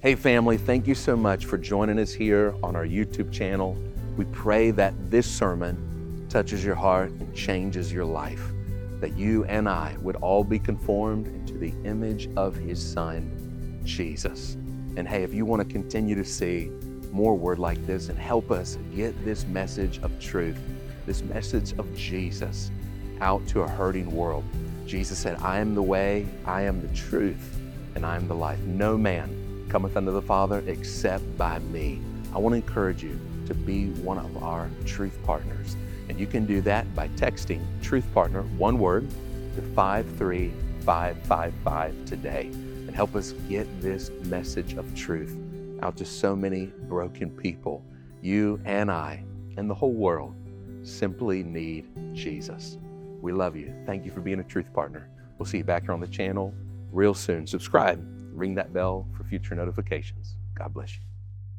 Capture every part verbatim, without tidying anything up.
Hey family, thank you so much for joining us here on our YouTube channel. We pray that this sermon touches your heart and changes your life, that you and I would all be conformed into the image of His Son, Jesus. And hey, if you want to continue to see more word like this and help us get this message of truth, this message of Jesus out to a hurting world. Jesus said, I am the way, I am the truth, and I am the life. No man cometh unto the Father except by me. I want to encourage you to be one of our truth partners. And you can do that by texting Truth Partner, one word, to five three five five five today. And help us get this message of truth out to so many broken people. You and I and the whole world simply need Jesus. We love you. Thank you for being a truth partner. We'll see you back here on the channel real soon. Subscribe, ring that bell for future notifications. God bless you.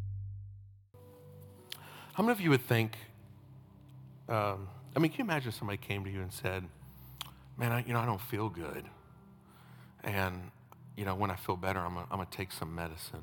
How many of you would think, um, I mean, can you imagine if somebody came to you and said, man, I, you know, I don't feel good. And, you know, when I feel better, I'm going to take some medicine.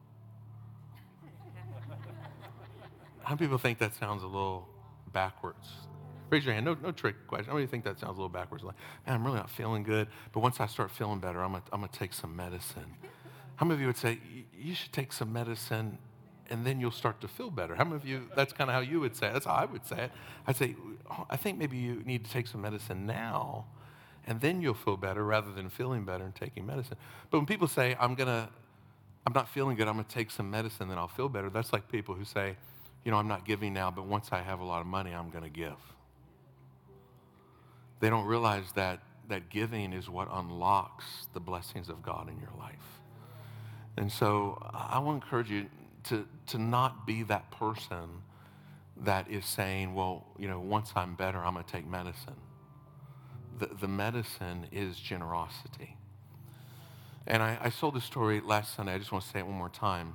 How many people think that sounds a little backwards? Raise your hand. No, no trick question. How many think that sounds a little backwards? Like, man, I'm really not feeling good, but once I start feeling better, I'm gonna, I'm gonna take some medicine. How many of you would say you should take some medicine, and then you'll start to feel better? How many of you? That's kind of how you would say it. That's how I would say it. I'd say, oh, I think maybe you need to take some medicine now, and then you'll feel better rather than feeling better and taking medicine. But when people say, I'm gonna, I'm not feeling good, I'm gonna take some medicine, then I'll feel better. That's like people who say, you know, I'm not giving now, but once I have a lot of money, I'm gonna give. They don't realize that that giving is what unlocks the blessings of God in your life. And so I want to encourage you to, to not be that person that is saying, well, you know, once I'm better, I'm going to take medicine. The, the medicine is generosity. And I, I told this story last Sunday. I just want to say it one more time.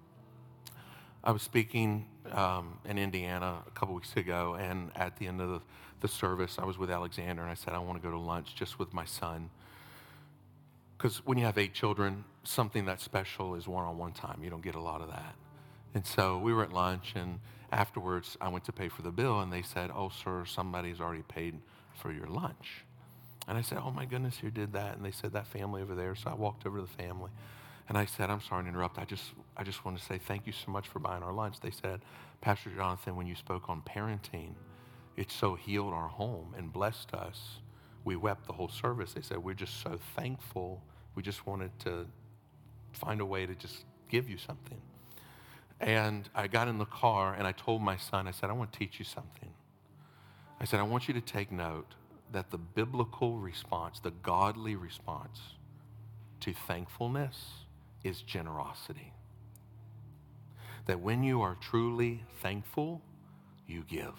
I was speaking um, in Indiana a couple weeks ago, and at the end of the, the service, I was with Alexander, and I said, I want to go to lunch just with my son. Because when you have eight children, something that's special is one-on-one time. You don't get a lot of that. And so we were at lunch, and afterwards, I went to pay for the bill, and they said, oh, sir, somebody's already paid for your lunch. And I said, oh, my goodness, who did that? And they said, that family over there. So I walked over to the family. And I said, I'm sorry to interrupt. I just I just want to say thank you so much for buying our lunch. They said, Pastor Jonathan, when you spoke on parenting, it so healed our home and blessed us. We wept the whole service. They said, we're just so thankful. We just wanted to find a way to just give you something. And I got in the car and I told my son, I said, I want to teach you something. I said, I want you to take note that the biblical response, the godly response to thankfulness is generosity. That when you are truly thankful, you give.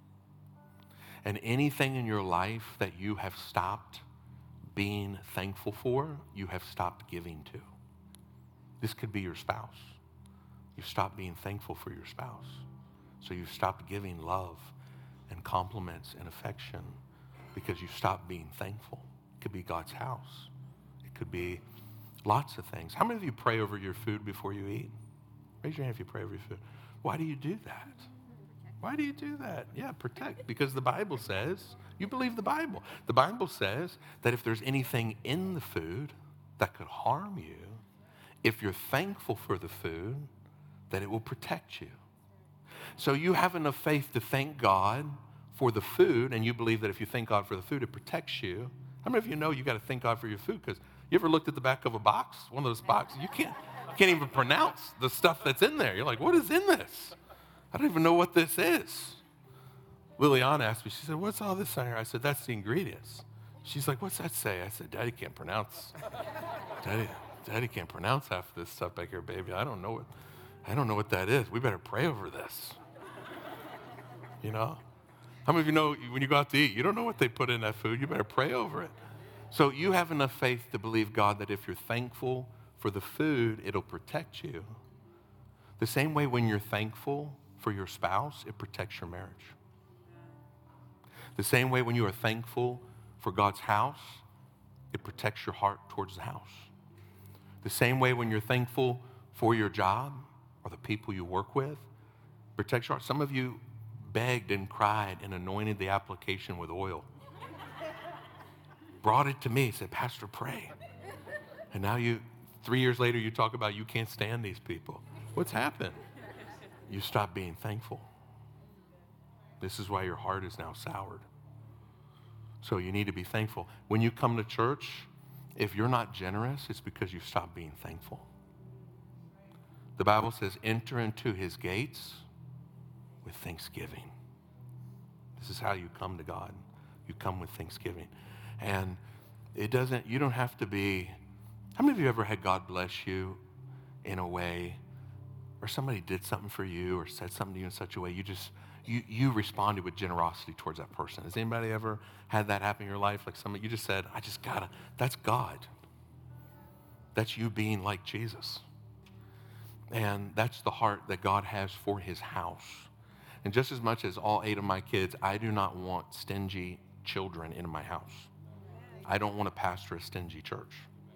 And anything in your life that you have stopped being thankful for, you have stopped giving to. This could be your spouse. You've stopped being thankful for your spouse. So you've stopped giving love and compliments and affection because you've stopped being thankful. It could be God's house. It could be lots of things. How many of you pray over your food before you eat? Raise your hand if you pray over your food. Why do you do that? Why do you do that? Yeah, protect. Because the Bible says, you believe the Bible. The Bible says that if there's anything in the food that could harm you, if you're thankful for the food, that it will protect you. So you have enough faith to thank God for the food, and you believe that if you thank God for the food, it protects you. How many of you know you got to thank God for your food? Because you ever looked at the back of a box, one of those boxes? You can't, you can't even pronounce the stuff that's in there. You're like, what is in this? I don't even know what this is. Liliana asked me, she said, what's all this on here? I said, that's the ingredients. She's like, what's that say? I said, Daddy can't pronounce. Daddy, Daddy can't pronounce half of this stuff back here, baby. I don't know what, I don't know what that is. We better pray over this. You know? How many of you know when you go out to eat, you don't know what they put in that food. You better pray over it. So you have enough faith to believe, God, that if you're thankful for the food, it'll protect you. The same way when you're thankful for your spouse, it protects your marriage. The same way when you are thankful for God's house, it protects your heart towards the house. The same way when you're thankful for your job or the people you work with. Protect your heart. Some of you begged and cried and anointed the application with oil. Brought it to me, said, Pastor, pray. And now you, three years later, you talk about you can't stand these people. What's happened? You stopped being thankful. This is why your heart is now soured. So you need to be thankful. When you come to church, if you're not generous, it's because you stopped being thankful. The Bible says, enter into his gates with thanksgiving. This is how you come to God. You come with thanksgiving. And it doesn't, you don't have to be, how many of you ever had God bless you in a way, or somebody did something for you or said something to you in such a way, you just, you, you responded with generosity towards that person. Has anybody ever had that happen in your life? Like somebody, you just said, I just gotta, that's God. That's you being like Jesus. And that's the heart that God has for his house. And just as much as all eight of my kids, I do not want stingy children in my house. I don't want to pastor a stingy church.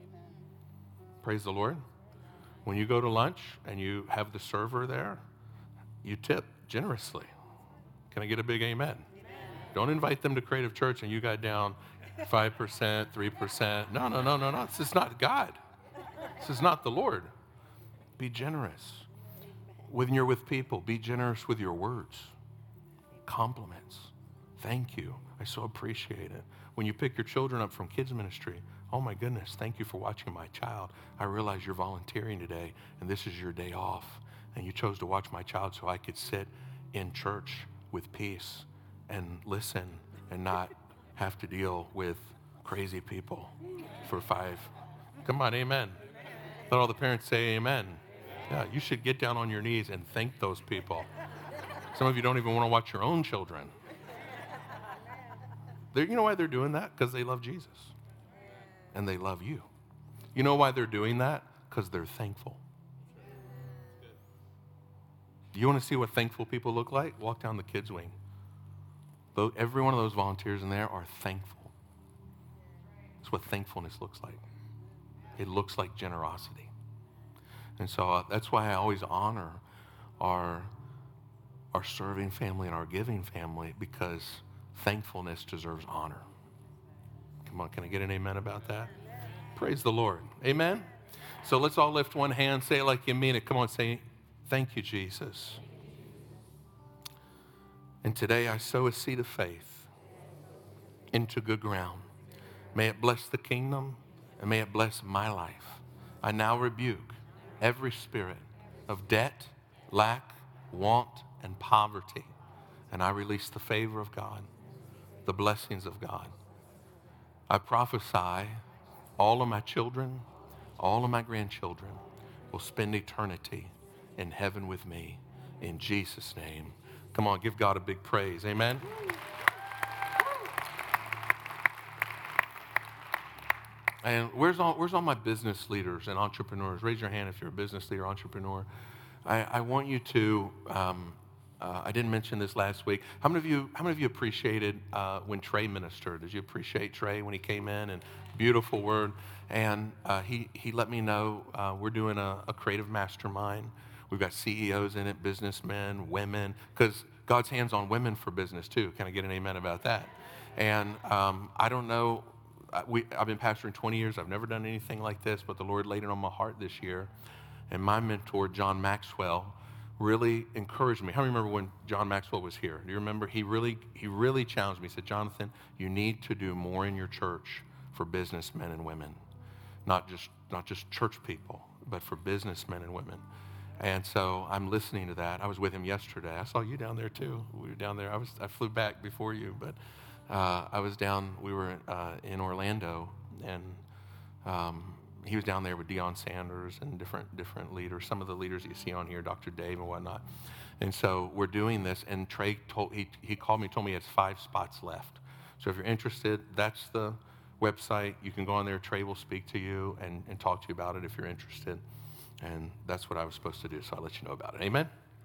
Praise the Lord. When you go to lunch and you have the server there, you tip generously. Can I get a big amen? Amen. Don't invite them to Creative Church and you got down five percent, three percent. No, no, no, no, no. This is not God. This is not the Lord. Be generous. When you're with people, be generous with your words. Compliments. Thank you. I so appreciate it. When you pick your children up from kids ministry, oh my goodness, thank you for watching my child. I realize you're volunteering today and this is your day off. And you chose to watch my child so I could sit in church with peace and listen and not have to deal with crazy people for five. Come on, amen. Let all the parents say amen. Yeah, you should get down on your knees and thank those people. Some of you don't even want to watch your own children. They're, you know why they're doing that? Because they love Jesus. And they love you. You know why they're doing that? Because they're thankful. You want to see what thankful people look like? Walk down the kids' wing. Though every one of those volunteers in there are thankful. That's what thankfulness looks like. It looks like generosity. And so uh, that's why I always honor our, our serving family and our giving family, because thankfulness deserves honor. Come on, can I get an amen about that? Praise the Lord. Amen? So let's all lift one hand, say it like you mean it. Come on, say, thank you, Jesus. And today I sow a seed of faith into good ground. May it bless the kingdom and may it bless my life. I now rebuke every spirit of debt, lack, want, and poverty. And I release the favor of God, the blessings of God. I prophesy all of my children, all of my grandchildren will spend eternity in heaven with me in Jesus' name. Come on, give God a big praise. Amen. And where's all, where's all my business leaders and entrepreneurs? Raise your hand if you're a business leader, entrepreneur. I, I want you to, um, uh, I didn't mention this last week. How many of you, how many of you appreciated uh, when Trey ministered? Did you appreciate Trey when he came in? And beautiful word. And uh, he, he let me know uh, we're doing a, a creative mastermind. We've got C E Os in it, businessmen, women, because God's hands on women for business too. Can I get an amen about that? And um, I don't know, we, I've been pastoring twenty years. I've never done anything like this, but the Lord laid it on my heart this year. And my mentor, John Maxwell, really encouraged me. How many remember when John Maxwell was here? Do you remember? He really, he really challenged me. He said, Jonathan, you need to do more in your church for businessmen and women. Not just, not just church people, but for businessmen and women. And so I'm listening to that. I was with him yesterday. I saw you down there too. We were down there. I was I flew back before you, but uh, I was down. We were uh, in Orlando, and um, he was down there with Deion Sanders and different different leaders. Some of the leaders that you see on here, Doctor Dave and whatnot. And so we're doing this. And Trey told he he called me, told me he has five spots left. So if you're interested, that's the website. You can go on there. Trey will speak to you and, and talk to you about it if you're interested. And that's what I was supposed to do, so I'll let you know about it. Amen?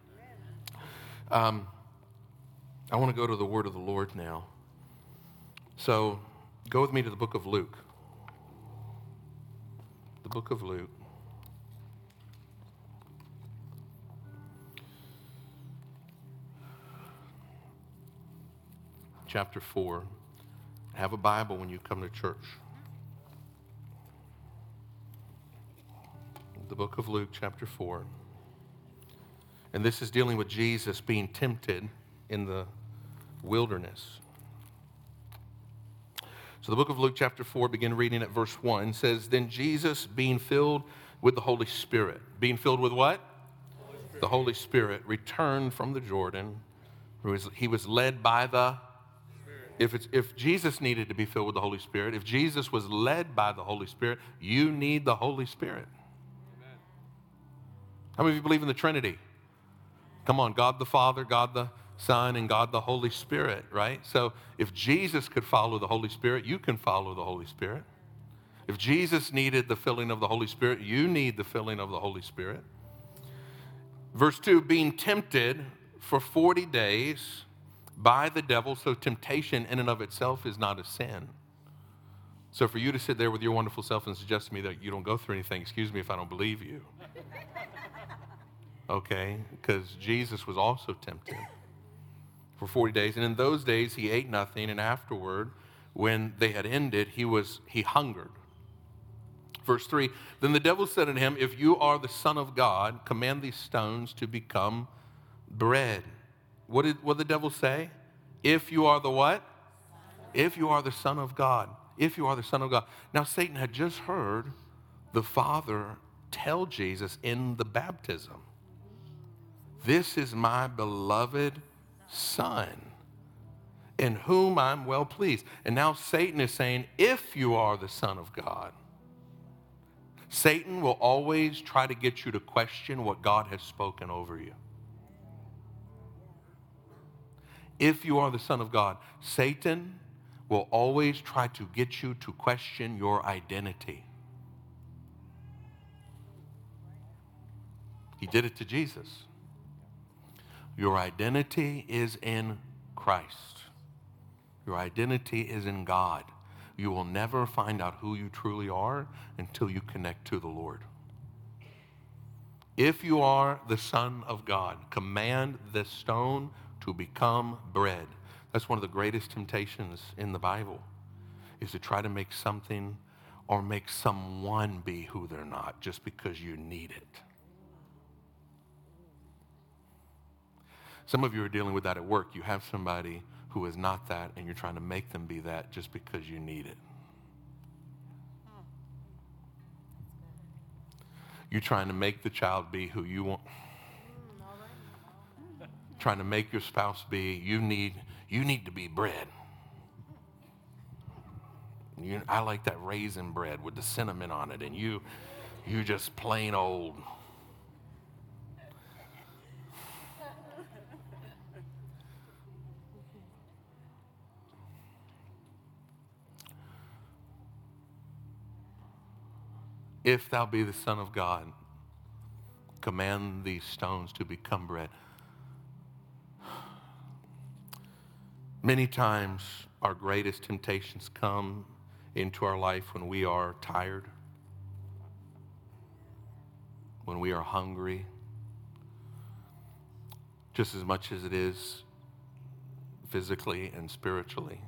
Um, I want to go to the word of the Lord now. So go with me to the book of Luke. The book of Luke. chapter four. Have a Bible when you come to church. The book of Luke, chapter four. And this is dealing with Jesus being tempted in the wilderness. So the book of Luke, chapter four, begin reading at verse one, says, Then Jesus, being filled with the Holy Spirit. Being filled with what? Holy the Holy Spirit, returned from the Jordan. He was led by the If, it's, if Jesus needed to be filled with the Holy Spirit, if Jesus was led by the Holy Spirit, you need the Holy Spirit. Amen. How many of you believe in the Trinity? Come on, God the Father, God the Son, and God the Holy Spirit, right? So if Jesus could follow the Holy Spirit, you can follow the Holy Spirit. If Jesus needed the filling of the Holy Spirit, you need the filling of the Holy Spirit. Verse two, being tempted for forty days by the devil. So temptation in and of itself is not a sin. So for you to sit there with your wonderful self and suggest to me that you don't go through anything, excuse me if I don't believe you. Okay, because Jesus was also tempted for forty days. And in those days he ate nothing, and afterward, when they had ended, he was he hungered. Verse three, then the devil said unto him, If you are the Son of God, command these stones to become bread. What did, what did the devil say? If you are the what? If you are the Son of God. If you are the Son of God. Now, Satan had just heard the Father tell Jesus in the baptism, This is my beloved Son, in whom I'm well pleased. And now Satan is saying, if you are the Son of God. Satan will always try to get you to question what God has spoken over you. If you are the Son of God, Satan will always try to get you to question your identity. He did it to Jesus. Your identity is in Christ. Your identity is in God. You will never find out who you truly are until you connect to the Lord. If you are the Son of God, command this stone to become bread. That's one of the greatest temptations in the Bible, is to try to make something or make someone be who they're not just because you need it. Some of you are dealing with that at work. You have somebody who is not that, and you're trying to make them be that just because you need it. You're trying to make the child be who you want. Trying to make your spouse be, you need, you need to be bread. You, I like that raisin bread with the cinnamon on it, and you, you just plain old. If thou be the Son of God, command these stones to become bread. Many times our greatest temptations come into our life when we are tired, when we are hungry, just as much as it is physically and spiritually.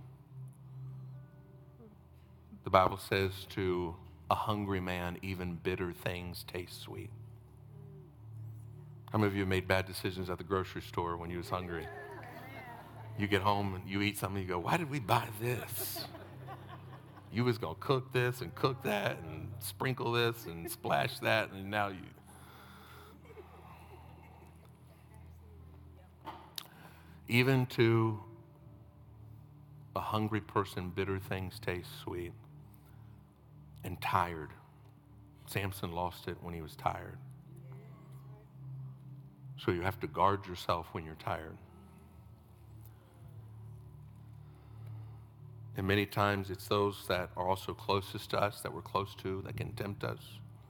The Bible says to a hungry man, even bitter things taste sweet. How many of you have made bad decisions at the grocery store when you was hungry? You get home and you eat something, you go, why did we buy this? You was going to cook this and cook that and sprinkle this and splash that, and now you. Even to a hungry person, bitter things taste sweet. And tired. Samson lost it when he was tired. So you have to guard yourself when you're tired. And many times it's those that are also closest to us, that we're close to, that can tempt us.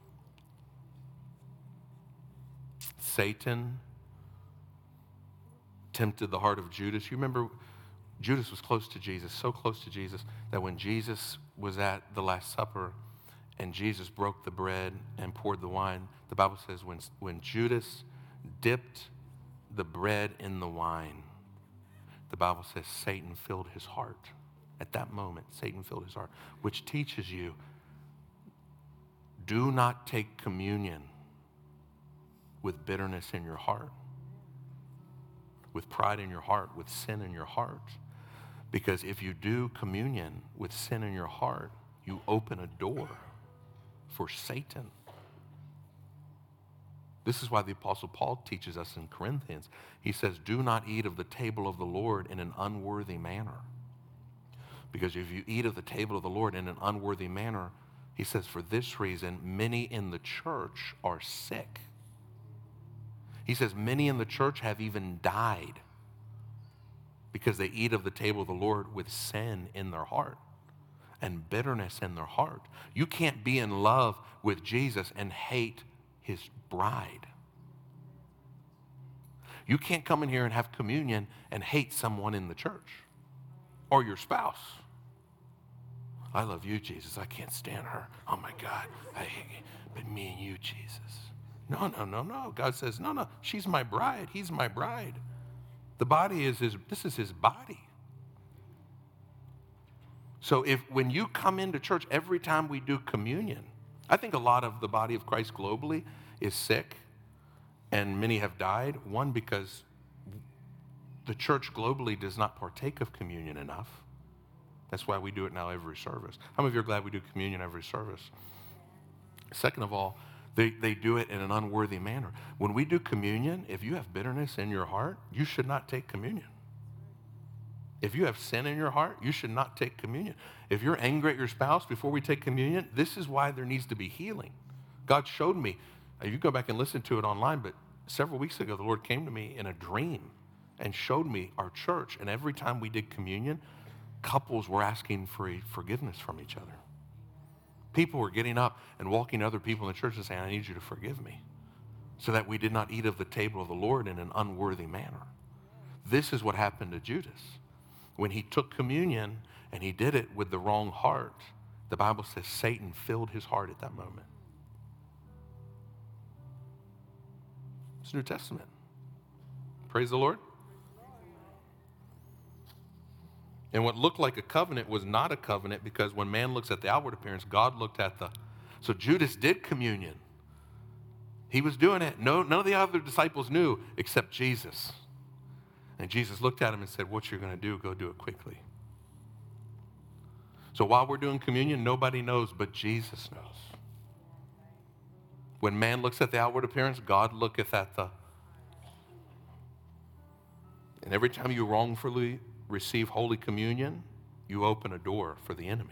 Satan tempted the heart of Judas. You remember Judas was close to Jesus, so close to Jesus that when Jesus was at the Last Supper and Jesus broke the bread and poured the wine, the Bible says when, when Judas dipped the bread in the wine, the Bible says Satan filled his heart. At that moment, Satan filled his heart, which teaches you, do not take communion with bitterness in your heart, with pride in your heart, with sin in your heart. Because if you do communion with sin in your heart, you open a door for Satan. This is why the Apostle Paul teaches us in Corinthians. He says, do not eat of the table of the Lord in an unworthy manner. Because if you eat of the table of the Lord in an unworthy manner, he says, for this reason, many in the church are sick. He says, many in the church have even died because they eat of the table of the Lord with sin in their heart and bitterness in their heart. You can't be in love with Jesus and hate his bride. You can't come in here and have communion and hate someone in the church or your spouse. I love you, Jesus. I can't stand her. Oh my God. I hate you. But me and you, Jesus. No, no, no, no. God says, no, no. She's my bride. He's my bride. The body is his, this is his body. So if when you come into church, every time we do communion, I think a lot of the body of Christ globally is sick and many have died. One, because the church globally does not partake of communion enough. That's why we do it now every service. How many of you are glad we do communion every service? Second of all, they, they do it in an unworthy manner. When we do communion, if you have bitterness in your heart, you should not take communion. If you have sin in your heart, you should not take communion. If you're angry at your spouse before we take communion, this is why there needs to be healing. God showed me, you go back and listen to it online, but several weeks ago, the Lord came to me in a dream and showed me our church. And every time we did communion, couples were asking for forgiveness from each other. People were getting up and walking to other people in the church and saying, I need you to forgive me, so that we did not eat of the table of the Lord in an unworthy manner. This is what happened to Judas. When he took communion and he did it with the wrong heart, the Bible says Satan filled his heart at that moment. It's New Testament. Praise the Lord. And what looked like a covenant was not a covenant, because when man looks at the outward appearance, God looked at the... So Judas did communion. He was doing it. No, none of the other disciples knew except Jesus. And Jesus looked at him and said, what you're going to do, go do it quickly. So while we're doing communion, nobody knows, but Jesus knows. When man looks at the outward appearance, God looketh at the... And every time you wrongfully receive Holy Communion, you open a door for the enemy.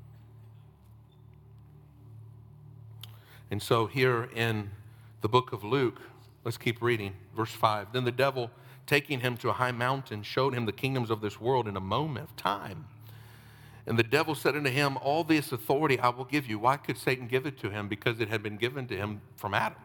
And so here in the book of Luke, let's keep reading, verse five. Then the devil, taking him to a high mountain, showed him the kingdoms of this world in a moment of time. And the devil said unto him, all this authority I will give you. Why could Satan give it to him? Because it had been given to him from Adam.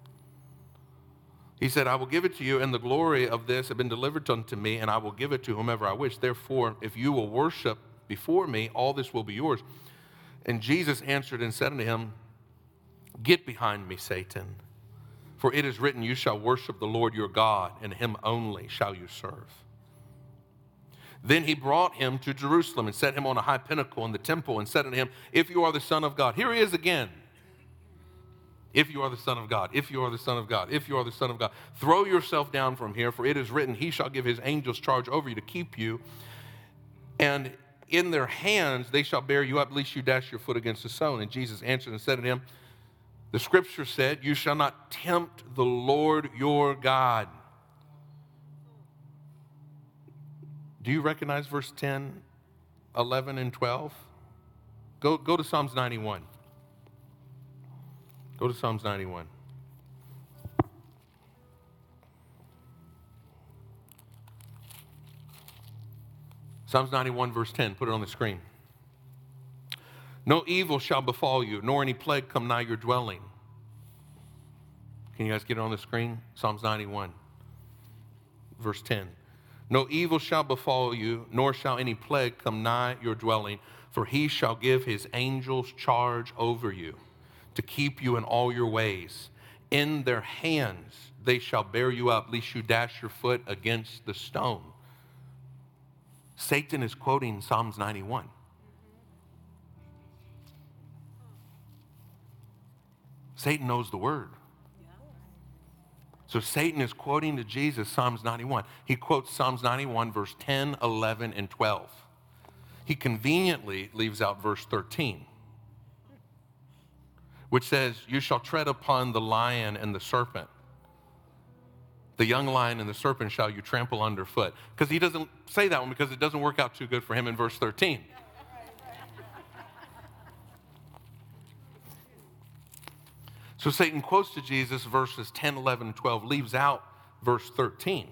He said, I will give it to you, and the glory of this have been delivered unto me, and I will give it to whomever I wish. Therefore, if you will worship before me, all this will be yours. And Jesus answered and said unto him, get behind me, Satan. For it is written, you shall worship the Lord your God, and him only shall you serve. Then he brought him to Jerusalem and set him on a high pinnacle in the temple and said unto him, if you are the Son of God. Here he is again. If you are the Son of God, if you are the Son of God, if you are the Son of God, throw yourself down from here, for it is written, he shall give his angels charge over you to keep you, and in their hands they shall bear you up, lest you dash your foot against a stone. And Jesus answered and said to him, the scripture said, you shall not tempt the Lord your God. Do you recognize verse ten, eleven, and twelve? Go, go to Psalms ninety-one. Go to Psalms ninety-one. Psalms ninety-one, verse ten. Put it on the screen. No evil shall befall you, nor any plague come nigh your dwelling. Can you guys get it on the screen? Psalms ninety-one, verse ten. No evil shall befall you, nor shall any plague come nigh your dwelling, for he shall give his angels charge over you, to keep you in all your ways. In their hands they shall bear you up, lest you dash your foot against the stone. Satan is quoting Psalms ninety-one. Satan knows the word. So Satan is quoting to Jesus Psalms ninety-one. He quotes Psalms ninety-one, verse ten, eleven, and twelve. He conveniently leaves out verse thirteen, which says, you shall tread upon the lion and the serpent. The young lion and the serpent shall you trample underfoot. Because he doesn't say that one because it doesn't work out too good for him in verse thirteen. So Satan quotes to Jesus verses ten, eleven, and twelve, leaves out verse thirteen.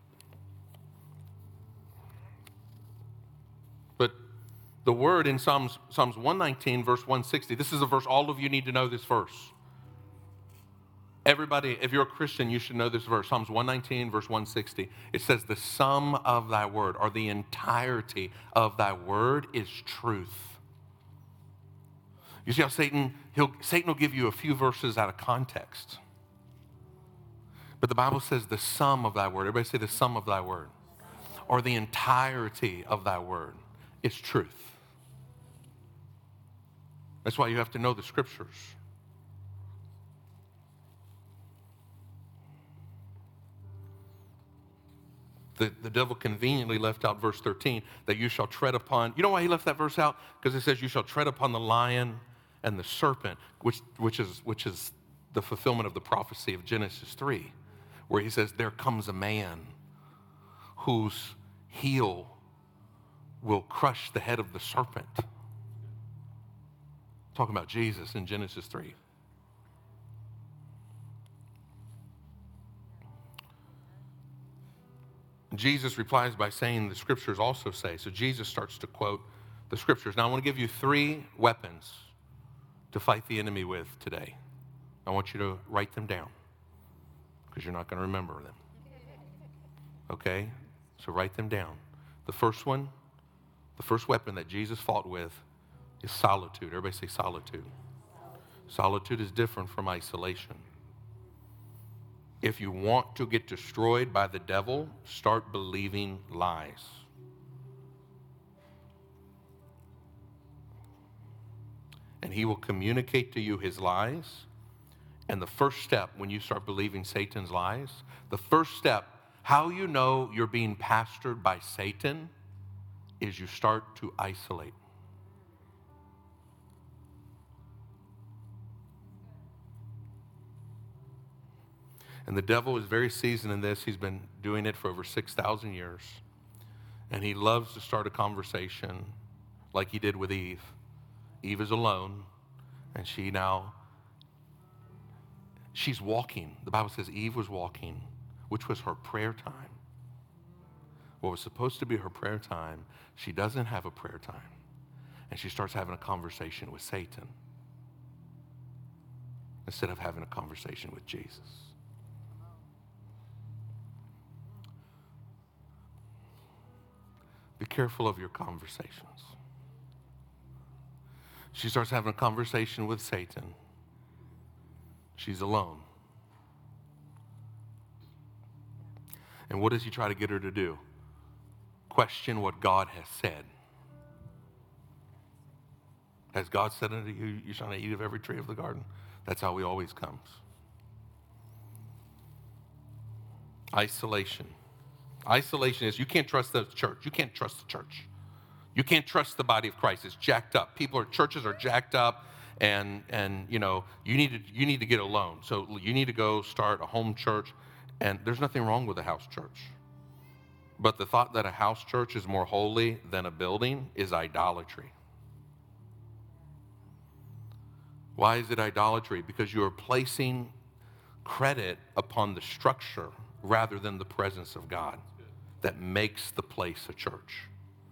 But the word in Psalms, Psalms one nineteen, verse one sixty, this is a verse, all of you need to know this verse. Everybody, if you're a Christian, you should know this verse. Psalms one nineteen, verse one sixty. It says, the sum of thy word, or the entirety of thy word, is truth. You see how Satan, he'll, Satan will give you a few verses out of context. But the Bible says the sum of thy word. Everybody say the sum of thy word. Or the entirety of thy word is truth. That's why you have to know the scriptures. The, the devil conveniently left out verse thirteen, that you shall tread upon. You know why he left that verse out? Because it says you shall tread upon the lion and the serpent, which, which, is, which is the fulfillment of the prophecy of Genesis three, where he says, there comes a man whose heel will crush the head of the serpent. Talking about Jesus in Genesis three. Jesus replies by saying the scriptures also say. So Jesus starts to quote the scriptures. Now I want to give you three weapons to fight the enemy with today. I want you to write them down because you're not going to remember them. Okay? So write them down. The first one, the first weapon that Jesus fought with is solitude. Everybody say solitude. Solitude is different from isolation. If you want to get destroyed by the devil, start believing lies. And he will communicate to you his lies. And the first step when you start believing Satan's lies, the first step, how you know you're being pastored by Satan, is you start to isolate. And the devil is very seasoned in this. He's been doing it for over six thousand years. And he loves to start a conversation like he did with Eve. Eve is alone, and she now, she's walking. The Bible says Eve was walking, which was her prayer time. What was supposed to be her prayer time, she doesn't have a prayer time. And she starts having a conversation with Satan instead of having a conversation with Jesus. Be careful of your conversations. She starts having a conversation with Satan. She's alone. And what does he try to get her to do? Question what God has said. Has God said unto you, you shall not eat of every tree of the garden? That's how he always comes. Isolation. Isolation is you can't trust the church. You can't trust the church. You can't trust the body of Christ. It's jacked up. People are, churches are jacked up, and and you know, you need to you need to get alone. So you need to go start a home church, and there's nothing wrong with a house church. But the thought that a house church is more holy than a building is idolatry. Why is it idolatry? Because you are placing credit upon the structure rather than the presence of God that makes the place a church.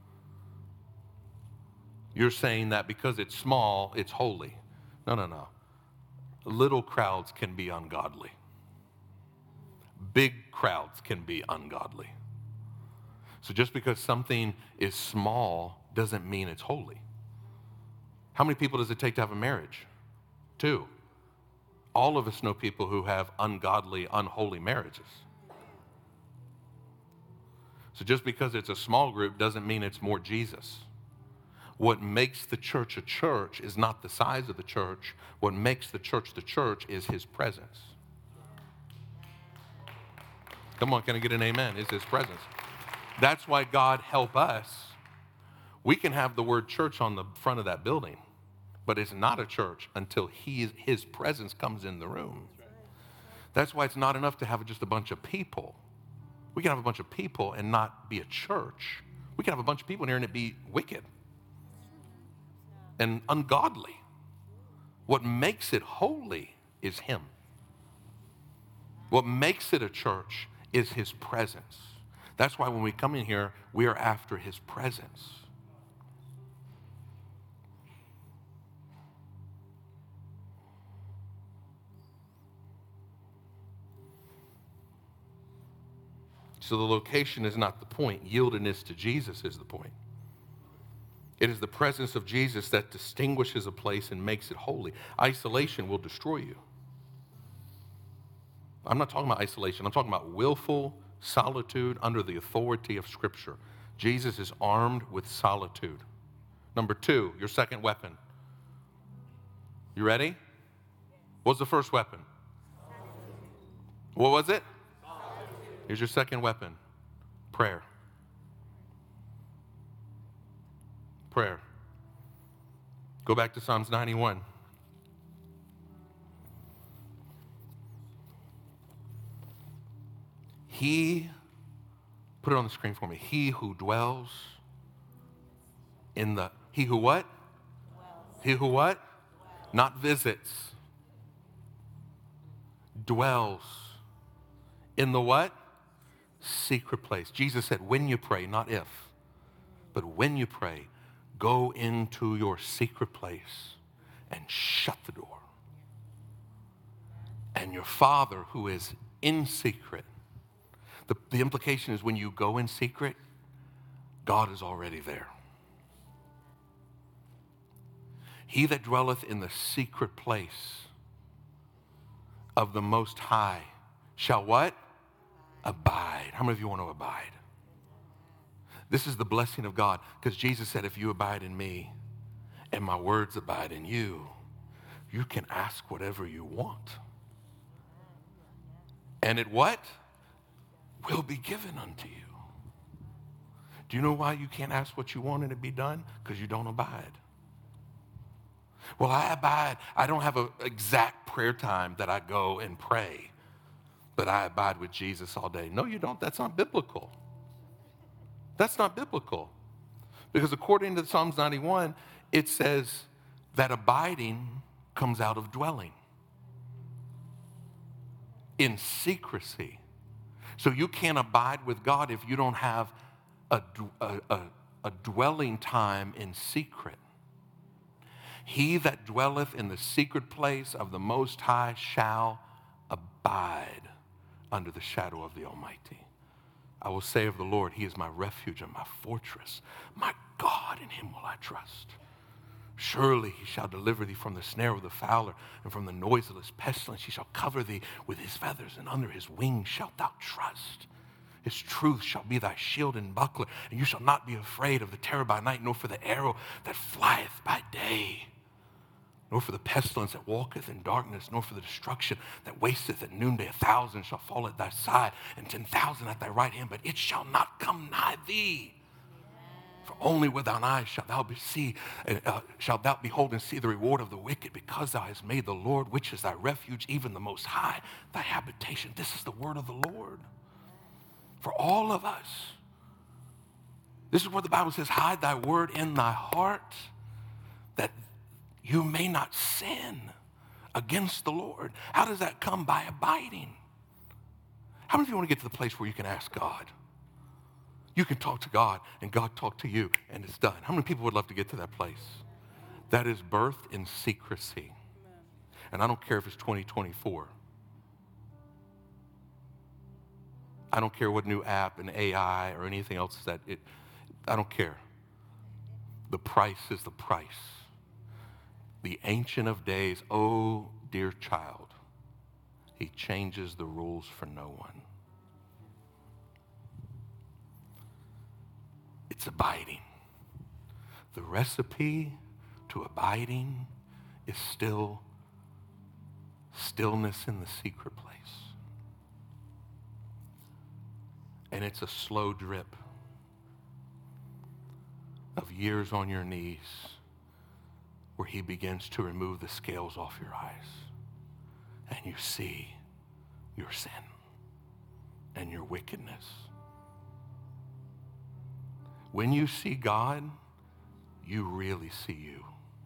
You're saying that because it's small, it's holy. No, no, no. Little crowds can be ungodly. Big crowds can be ungodly. So just because something is small doesn't mean it's holy. How many people does it take to have a marriage? Two. All of us know people who have ungodly, unholy marriages. So just because it's a small group doesn't mean it's more Jesus. What makes the church a church is not the size of the church. What makes the church the church is his presence. Come on, can I get an amen? It's his presence. That's why God help us. We can have the word church on the front of that building, but it's not a church until he, his presence comes in the room. That's why it's not enough to have just a bunch of people. We can have a bunch of people and not be a church. We can have a bunch of people in here and it be wicked and ungodly. What makes it holy is him. What makes it a church is his presence. That's why when we come in here, we are after his presence. So the location is not the point. Yieldedness to Jesus is the point. It is the presence of Jesus that distinguishes a place and makes it holy. Isolation will destroy you. I'm not talking about isolation. I'm talking about willful solitude under the authority of Scripture. Jesus is armed with solitude. Number two, your second weapon. You ready? What's the first weapon? What was it? Here's your second weapon, prayer. Prayer. Go back to Psalms ninety-one. He, put it on the screen for me, he who dwells in the, he who what? Dwells. He who what? Dwells. Not visits. Dwells. In the what? Secret place. Jesus said, when you pray, not if, but when you pray, go into your secret place and shut the door. And your Father who is in secret, the, the implication is when you go in secret, God is already there. He that dwelleth in the secret place of the Most High shall what? Abide. How many of you want to abide? This is the blessing of God, because Jesus said, if you abide in me and my words abide in you, you can ask whatever you want. And it what? Will be given unto you. Do you know why you can't ask what you want and it be done? Because you don't abide. Well, I abide. I don't have an exact prayer time that I go and pray, but I abide with Jesus all day. No, you don't. That's not biblical. That's not biblical. Because according to Psalms ninety-one, it says that abiding comes out of dwelling in secrecy. So you can't abide with God if you don't have a, a, a, a dwelling time in secret. He that dwelleth in the secret place of the Most High shall abide under the shadow of the Almighty. I will say of the Lord, he is my refuge and my fortress. My God, in him will I trust. Surely he shall deliver thee from the snare of the fowler and from the noiseless pestilence. He shall cover thee with his feathers, and under his wings shalt thou trust. His truth shall be thy shield and buckler, and you shall not be afraid of the terror by night, nor for the arrow that flieth by day, nor for the pestilence that walketh in darkness, nor for the destruction that wasteth at noonday. A thousand shall fall at thy side, and ten thousand at thy right hand, but it shall not come nigh thee. For only with thine eyes shalt thou be see, uh, shalt thou behold and see the reward of the wicked, because thou hast made the Lord, which is thy refuge, even the Most High, thy habitation. This is the word of the Lord for all of us. This is what the Bible says, hide thy word in thy heart, that you may not sin against the Lord. How does that come? By abiding. How many of you want to get to the place where you can ask God? You can talk to God and God talk to you and it's done. How many people would love to get to that place? That is birth in secrecy. And I don't care if it's twenty twenty-four. I don't care what new app and A I or anything else that it, I don't care. The price is the price. The Ancient of Days, oh dear child, he changes the rules for no one. It's abiding. The recipe to abiding is still stillness in the secret place. And it's a slow drip of years on your knees where he begins to remove the scales off your eyes and you see your sin and your wickedness. When you see God, you really see you.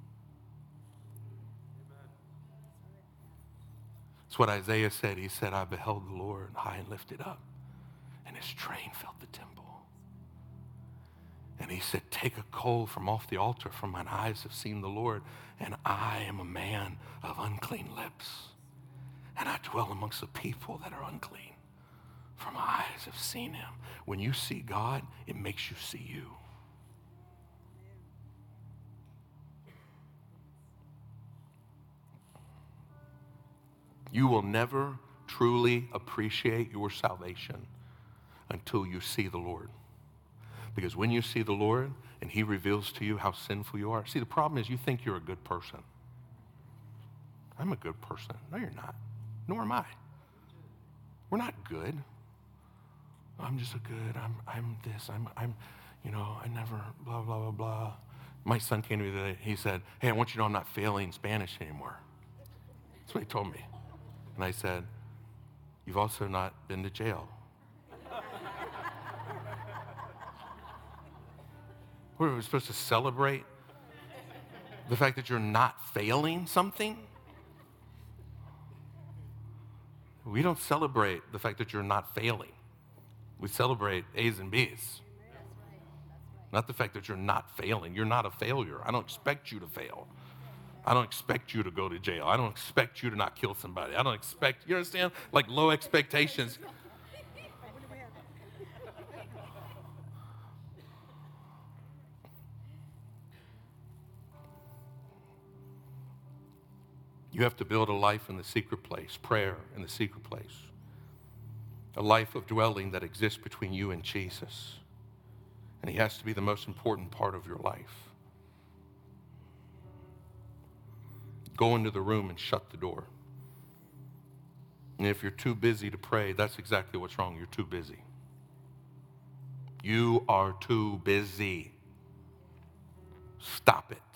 That's what Isaiah said. He said, I beheld the Lord high and lifted up, and his train filled the temple. And he said, take a coal from off the altar, for mine eyes have seen the Lord, and I am a man of unclean lips, and I dwell amongst the people that are unclean, for my eyes have seen him. When you see God, it makes you see you. You will never truly appreciate your salvation until you see the Lord. Because when you see the Lord and he reveals to you how sinful you are, see, the problem is you think you're a good person. I'm a good person. No, you're not. Nor am I. We're not good. I'm just a good, I'm I'm this, I'm, I'm, you know, I never, blah, blah, blah, blah. My son came to me today, he said, hey, I want you to know I'm not failing Spanish anymore. That's what he told me. And I said, you've also not been to jail. What, are we supposed to celebrate the fact that you're not failing something? We don't celebrate the fact that you're not failing. We celebrate A's and B's. Not the fact that you're not failing. You're not a failure. I don't expect you to fail. I don't expect you to go to jail. I don't expect you to not kill somebody. I don't expect, you understand? Like low expectations. You have to build a life in the secret place, prayer in the secret place. A life of dwelling that exists between you and Jesus. And he has to be the most important part of your life. Go into the room and shut the door. And if you're too busy to pray, that's exactly what's wrong. You're too busy. You are too busy. Stop it.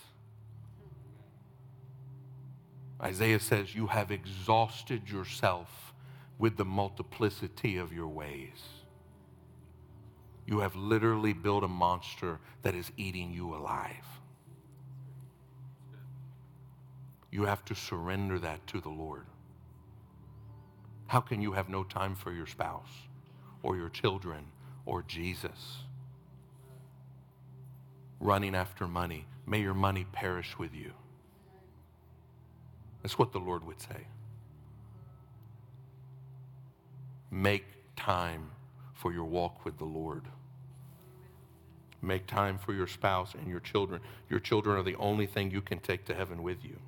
Isaiah says, you have exhausted yourself with the multiplicity of your ways. You have literally built a monster that is eating you alive. You have to surrender that to the Lord. How can you have no time for your spouse or your children or Jesus? Running after money. May your money perish with you. That's what the Lord would say. Make time for your walk with the Lord. Make time for your spouse and your children. Your children are the only thing you can take to heaven with you.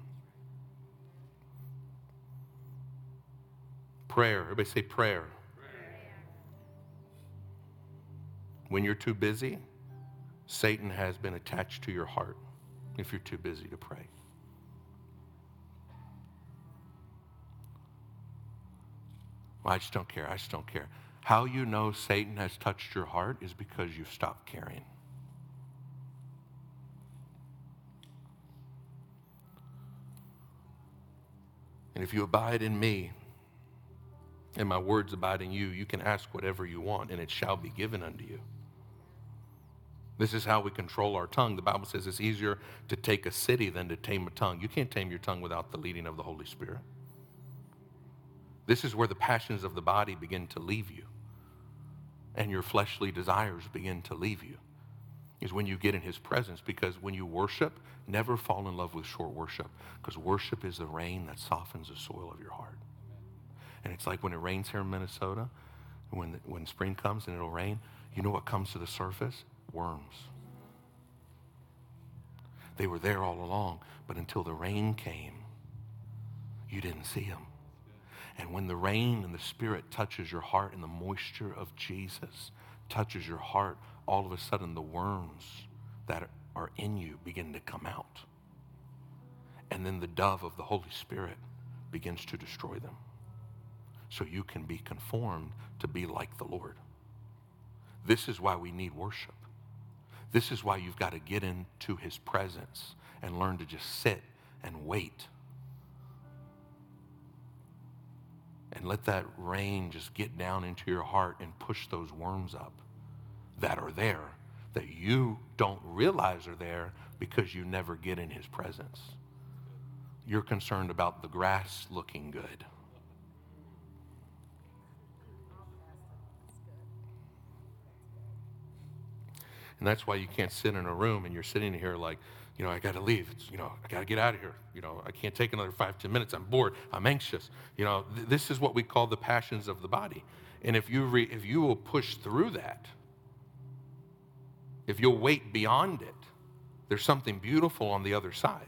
Prayer. Everybody say prayer. Prayer. When you're too busy, Satan has been attached to your heart if you're too busy to pray. Well, I just don't care. I just don't care. How you know Satan has touched your heart is because you've stopped caring. And if you abide in me, and my words abide in you, you can ask whatever you want, and it shall be given unto you. This is how we control our tongue. The Bible says it's easier to take a city than to tame a tongue. You can't tame your tongue without the leading of the Holy Spirit. This is where the passions of the body begin to leave you, and your fleshly desires begin to leave you, is when you get in his presence. Because when you worship, never fall in love with short worship, because worship is the rain that softens the soil of your heart. And it's like when it rains here in Minnesota, when, when spring comes and it'll rain, you know what comes to the surface? Worms. They were there all along, but until the rain came, you didn't see them. And when the rain and the Spirit touches your heart and the moisture of Jesus touches your heart, all of a sudden the worms that are in you begin to come out. And then the dove of the Holy Spirit begins to destroy them. So you can be conformed to be like the Lord. This is why we need worship. This is why you've got to get into his presence and learn to just sit and wait. And let that rain just get down into your heart and push those worms up that are there, that you don't realize are there because you never get in his presence. You're concerned about the grass looking good. And that's why you can't sit in a room and you're sitting here like, you know, I got to leave. It's, you know, I got to get out of here. You know, I can't take another five, ten minutes. I'm bored. I'm anxious. You know, th- this is what we call the passions of the body. And if you re- if you will push through that, if you'll wait beyond it, there's something beautiful on the other side.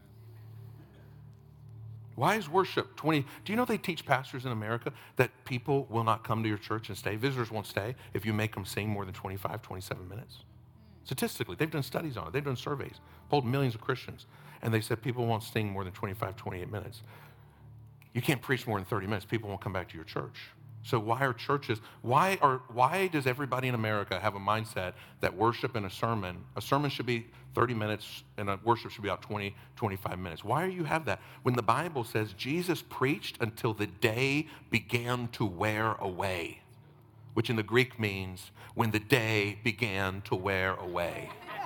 Why is worship twenty? Do you know they teach pastors in America that people will not come to your church and stay? Visitors won't stay if you make them sing more than twenty-five, twenty-seven minutes. Statistically, they've done studies on it. They've done surveys, polled millions of Christians, and they said people won't sing more than twenty-five, twenty-eight minutes. You can't preach more than thirty minutes. People won't come back to your church. So why are churches, why are why does everybody in America have a mindset that worship and a sermon, a sermon should be thirty minutes and a worship should be about twenty, twenty-five minutes? Why do you have that? When the Bible says Jesus preached until the day began to wear away, which in the Greek means when the day began to wear away.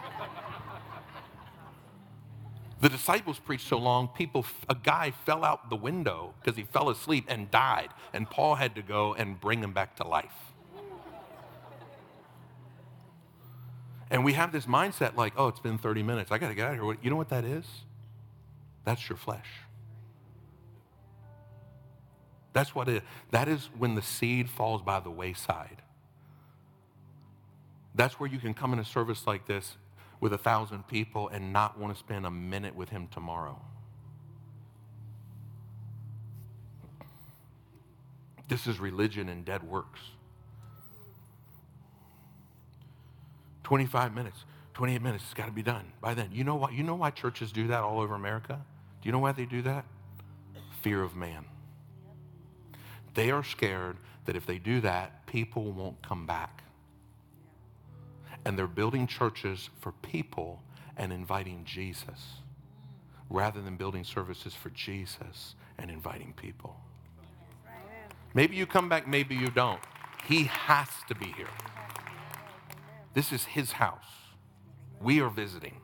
The disciples preached so long, people, a guy fell out the window because he fell asleep and died, and Paul had to go and bring him back to life. And we have this mindset like, oh, it's been thirty minutes. I got to get out of here. You know what that is? That's your flesh. That's what it is. That is when the seed falls by the wayside. That's where you can come in a service like this with a thousand people and not want to spend a minute with him tomorrow. This is religion and dead works. twenty-five minutes, twenty-eight minutes, it's got to be done by then. You know why? You know why churches do that all over America? Do you know why they do that? Fear of man. They are scared that if they do that, people won't come back. And they're building churches for people and inviting Jesus rather than building services for Jesus and inviting people. Maybe you come back, maybe you don't. He has to be here. This is his house. We are visiting.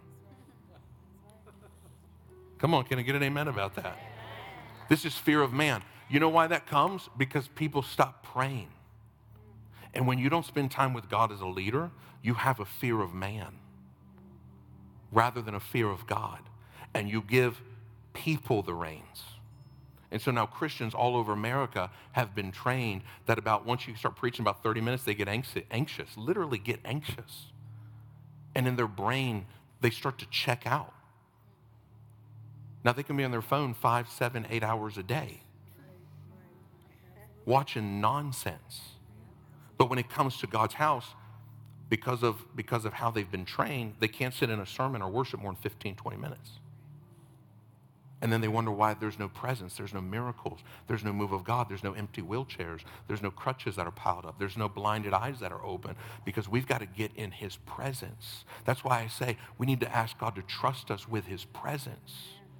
Come on, can I get an amen about that? This is fear of man. You know why that comes? Because people stop praying. And when you don't spend time with God as a leader, you have a fear of man rather than a fear of God. And you give people the reins. And so now Christians all over America have been trained that about once you start preaching about thirty minutes, they get anxious, literally get anxious. And in their brain, they start to check out. Now they can be on their phone five, seven, eight hours a day, watching nonsense. But when it comes to God's house, because of, because of how they've been trained, they can't sit in a sermon or worship more than fifteen, twenty minutes. And then they wonder why there's no presence, there's no miracles, there's no move of God, there's no empty wheelchairs, there's no crutches that are piled up, there's no blinded eyes that are open, because we've got to get in his presence. That's why I say we need to ask God to trust us with his presence.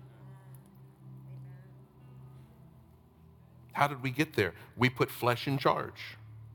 How did we get there? We put flesh in charge.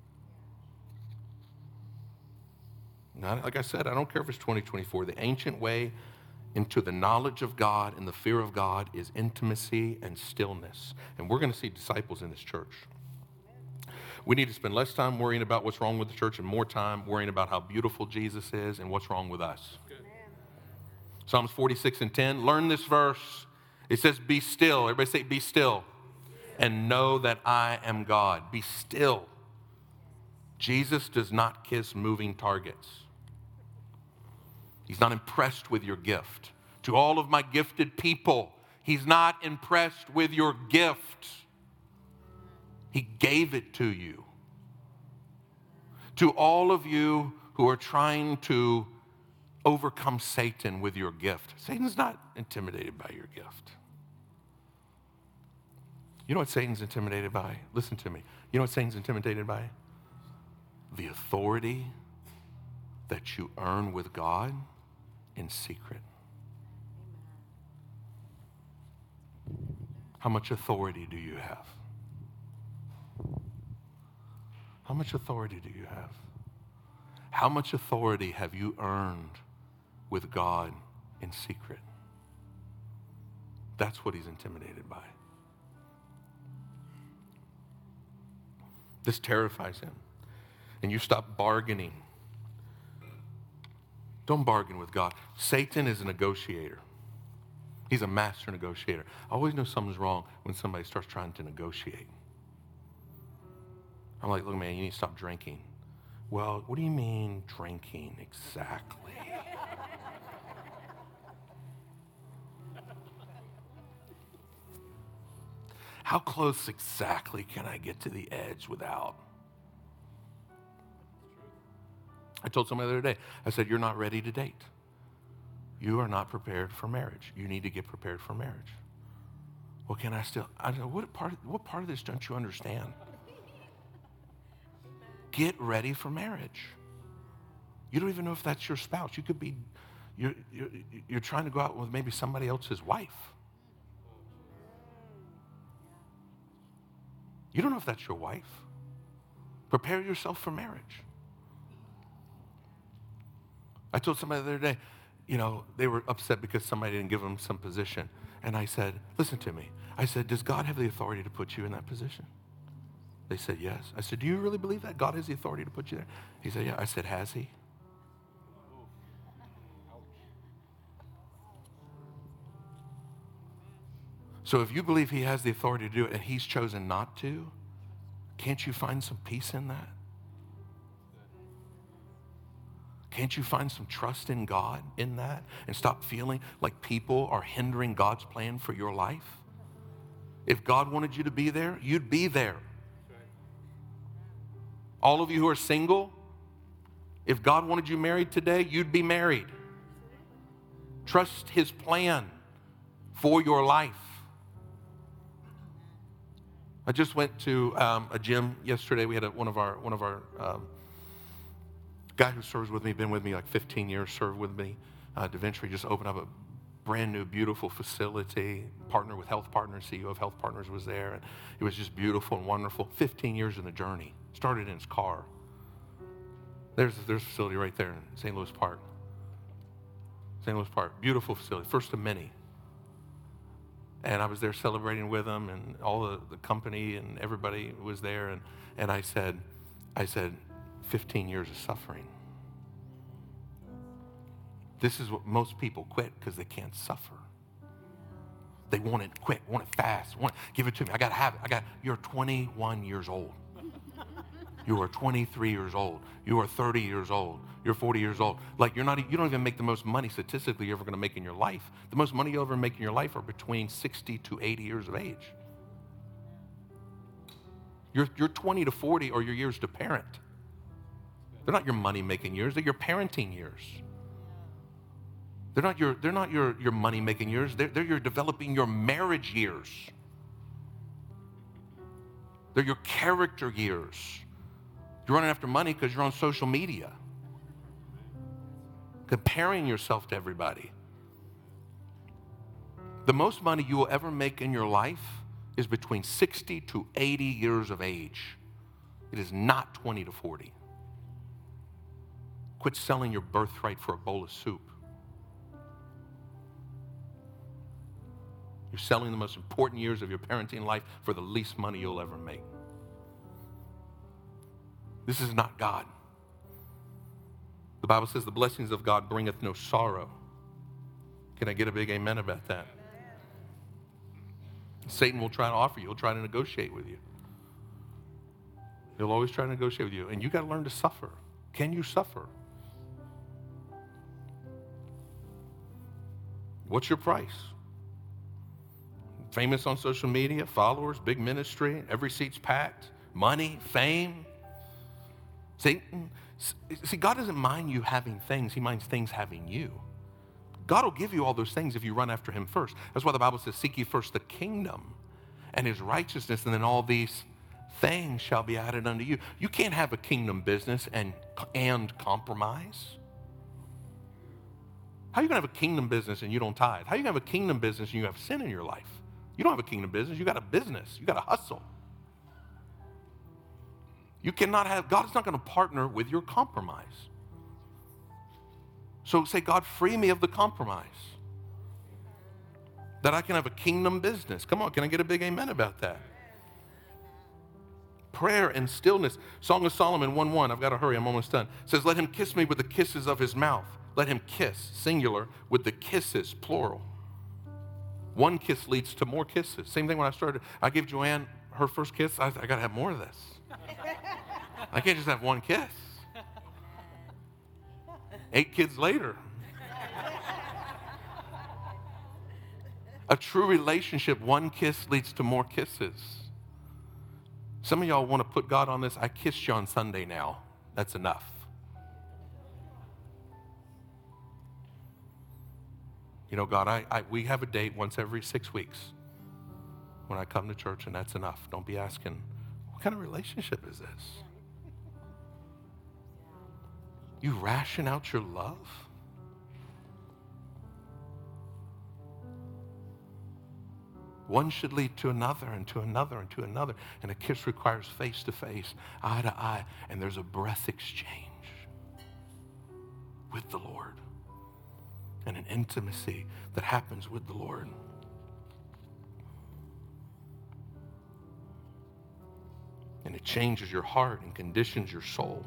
Not, like I said, I don't care if it's twenty twenty-four. The ancient way into the knowledge of God and the fear of God is intimacy and stillness. And we're going to see disciples in this church. We need to spend less time worrying about what's wrong with the church and more time worrying about how beautiful Jesus is and what's wrong with us. Good. Psalms forty-six and ten, learn this verse. It says, be still. Everybody say, be still. And know that I am God. Be still. Jesus does not kiss moving targets. He's not impressed with your gift. To all of my gifted people, he's not impressed with your gift. He gave it to you. To all of you who are trying to overcome Satan with your gift, Satan's not intimidated by your gift. You know what Satan's intimidated by? Listen to me. You know what Satan's intimidated by? The authority that you earn with God in secret. How much authority do you have? How much authority do you have? How much authority have you earned with God in secret? That's what he's intimidated by. This terrifies him. And you stop bargaining. Don't bargain with God. Satan is a negotiator. He's a master negotiator. I always know something's wrong when somebody starts trying to negotiate. I'm like, look, man, you need to stop drinking. Well, what do you mean drinking exactly? How close exactly can I get to the edge without? I told somebody the other day, I said, you're not ready to date. You are not prepared for marriage. You need to get prepared for marriage. Well, can I still, I don't know, what part, what part of this don't you understand? Get ready for marriage. You don't even know if that's your spouse. You could be, you're, you're, you're trying to go out with maybe somebody else's wife. You don't know if that's your wife. Prepare yourself for marriage. I told somebody the other day, you know, they were upset because somebody didn't give them some position. And I said, listen to me. I said, does God have the authority to put you in that position? They said, yes. I said, do you really believe that God has the authority to put you there? He said, yeah. I said, has he? So if you believe he has the authority to do it and he's chosen not to, can't you find some peace in that? Can't you find some trust in God in that and stop feeling like people are hindering God's plan for your life? If God wanted you to be there, you'd be there. All of you who are single, if God wanted you married today, you'd be married. Trust his plan for your life. I just went to um, a gym yesterday. We had a, one of our one of our um, guy who serves with me, been with me like fifteen years, served with me. Uh, DaVinci just opened up a brand new, beautiful facility. Partner with Health Partners, C E O of Health Partners was there, and it was just beautiful and wonderful. fifteen years in the journey. Started in his car. There's there's a facility right there in Saint Louis Park. Saint Louis Park, beautiful facility, first of many. And I was there celebrating with them, and all the, the company and everybody was there. And, and I said, I said, fifteen years of suffering. This is what most people quit because they can't suffer. They want it quick, want it fast, want give it to me. I got to have it. I got. You're twenty-one years old. You are twenty-three years old. You are thirty years old. You're forty years old. Like you're not, you don't even make the most money statistically you're ever going to make in your life. The most money you'll ever make in your life are between sixty to eighty years of age. You're, you're twenty to forty are your years to parent. They're not your money-making years. They're your parenting years. They're not your, they're not your, your money-making years. They're, they're your developing your marriage years. They're your character years. You're running after money because you're on social media, comparing yourself to everybody. The most money you will ever make in your life is between sixty to eighty years of age. It is not twenty to forty. Quit selling your birthright for a bowl of soup. You're selling the most important years of your parenting life for the least money you'll ever make. This is not God. The Bible says the blessings of God bringeth no sorrow. Can I get a big amen about that? Satan will try to offer you. He'll try to negotiate with you. He'll always try to negotiate with you. And you got to learn to suffer. Can you suffer? What's your price? Famous on social media, followers, big ministry, every seat's packed, money, fame. Satan, see, God doesn't mind you having things. He minds things having you. God will give you all those things if you run after him first. That's why the Bible says, seek ye first the kingdom and his righteousness, and then all these things shall be added unto you. You can't have a kingdom business and, and compromise. How are you going to have a kingdom business and you don't tithe? How are you going to have a kingdom business and you have sin in your life? You don't have a kingdom business. You got a business. You got to hustle. You cannot have, God is not going to partner with your compromise. So say, God, free me of the compromise. That I can have a kingdom business. Come on, can I get a big amen about that? Prayer and stillness. Song of Solomon one one, I've got to hurry, I'm almost done. It says, let him kiss me with the kisses of his mouth. Let him kiss, singular, with the kisses, plural. One kiss leads to more kisses. Same thing when I started. I gave Joanne her first kiss. I, I got to have more of this. I can't just have one kiss. Eight kids later. A true relationship, one kiss leads to more kisses. Some of y'all want to put God on this. I kissed you on Sunday now. That's enough. You know, God, I, I, we have a date once every six weeks when I come to church, and that's enough. Don't be asking, what kind of relationship is this? You ration out your love? One should lead to another and to another and to another. And a kiss requires face to face, eye to eye. And there's a breath exchange with the Lord. And an intimacy that happens with the Lord. And it changes your heart and conditions your soul.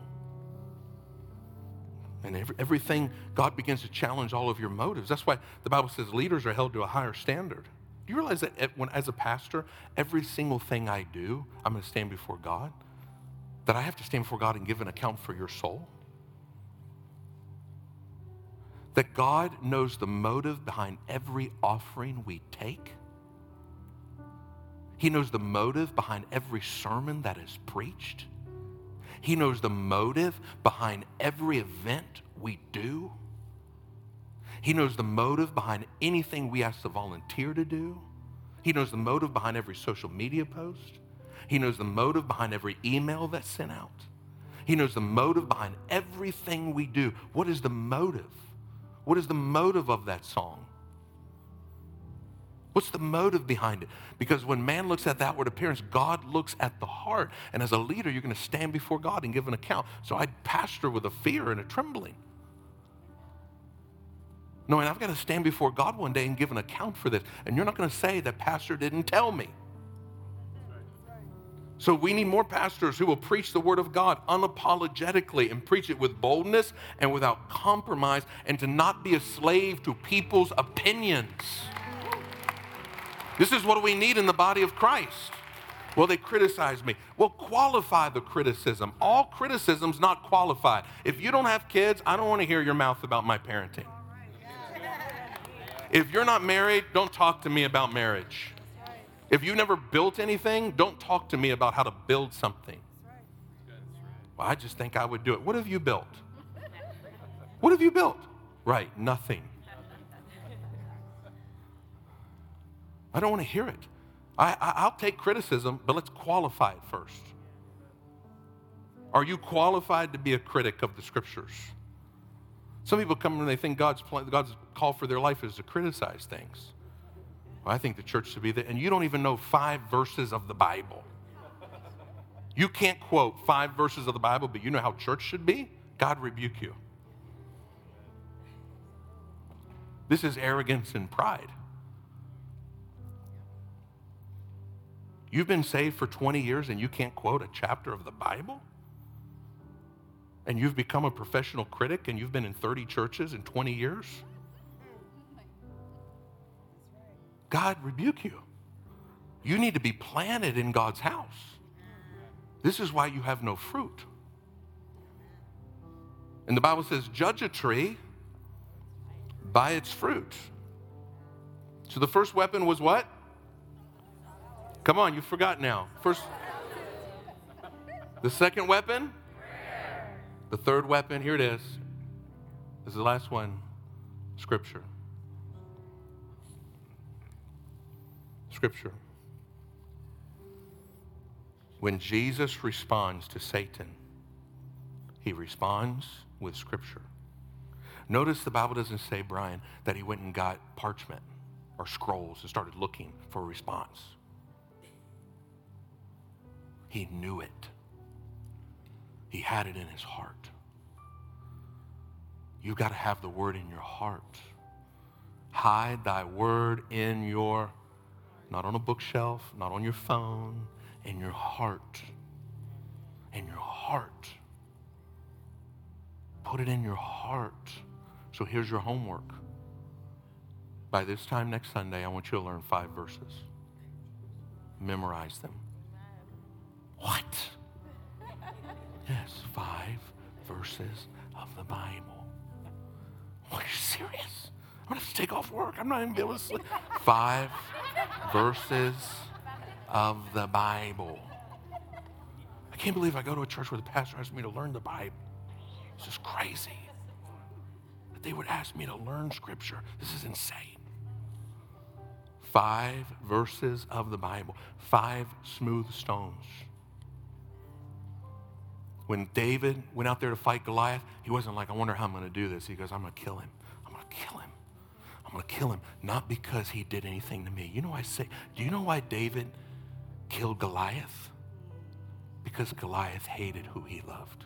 And every, everything, God begins to challenge all of your motives. That's why the Bible says leaders are held to a higher standard. Do you realize that when, as a pastor, every single thing I do, I'm going to stand before God? That I have to stand before God and give an account for your soul? That God knows the motive behind every offering we take? He knows the motive behind every sermon that is preached? He knows the motive behind every event we do? He knows the motive behind anything we ask to volunteer to do. He knows the motive behind every social media post. He knows the motive behind every email that's sent out. He knows the motive behind everything we do. What is the motive? What is the motive of that song? What's the motive behind it? Because when man looks at the outward appearance, God looks at the heart. And as a leader, you're going to stand before God and give an account. So I pastor with a fear and a trembling. Knowing I've got to stand before God one day and give an account for this. And you're not going to say that pastor didn't tell me. So we need more pastors who will preach the word of God unapologetically and preach it with boldness and without compromise, and to not be a slave to people's opinions. This is what we need in the body of Christ. Well, they criticize me. Well, qualify the criticism. All criticism's not qualified. If you don't have kids, I don't want to hear your mouth about my parenting. If you're not married, don't talk to me about marriage. If you never built anything, don't talk to me about how to build something. Well, I just think I would do it. What have you built? What have you built? Right, nothing. I don't want to hear it. I, I, I'll take criticism, but let's qualify it first. Are you qualified to be a critic of the scriptures? Some people come and they think God's plan, God's call for their life is to criticize things. Well, I think the church should be there. And you don't even know five verses of the Bible. You can't quote five verses of the Bible, but you know how church should be? God rebuke you. This is arrogance and pride. You've been saved for twenty years and you can't quote a chapter of the Bible? And you've become a professional critic and you've been in thirty churches in twenty years? God rebuke you. You need to be planted in God's house. This is why you have no fruit. And the Bible says, judge a tree by its fruit. So the first weapon was what? Come on, you forgot now. First, the second weapon? The third weapon, here it is. This is the last one, Scripture. Scripture. When Jesus responds to Satan, he responds with Scripture. Notice the Bible doesn't say, Brian, that he went and got parchment or scrolls and started looking for a response. He knew it. He had it in his heart. You've got to have the word in your heart. Hide thy word in your, not on a bookshelf, not on your phone, in your heart. In your heart. Put it in your heart. So here's your homework. By this time next Sunday, I want you to learn five verses. Memorize them. What? Yes, five verses of the Bible. Are you serious? I'm going to have to take off work. I'm not even able to sleep. Five verses of the Bible. I can't believe I go to a church where the pastor asks me to learn the Bible. It's just crazy that they would ask me to learn Scripture. This is insane. Five verses of the Bible. Five smooth stones. When David went out there to fight Goliath, he wasn't like, I wonder how I'm going to do this. He goes, I'm going to kill him. I'm going to kill him. I'm going to kill him. Not because he did anything to me. You know, I say, do you know why David killed Goliath? Because Goliath hated who he loved.